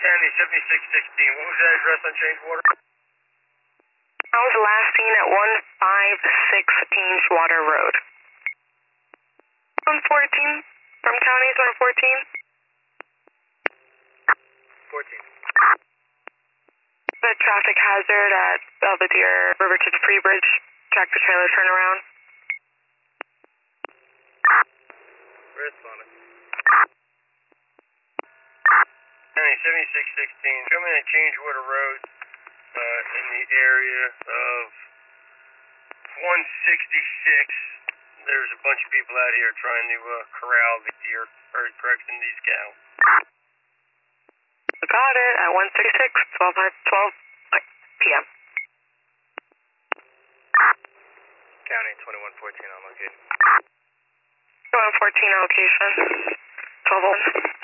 County 7616. What was that address on Changewater? I was last seen at 156 Changewater Road. 114. From counties 114. 14. The traffic hazard at Belvedere Riverton Free Bridge. Tractor trailer turnaround. Responding. County 7616. Show me on Changewater Road in the area of 166. There's a bunch of people out here trying to corral the deer, or correction, these cows. Got it at 166, 12 p.m. County 2114 on location. 2114 on location. 12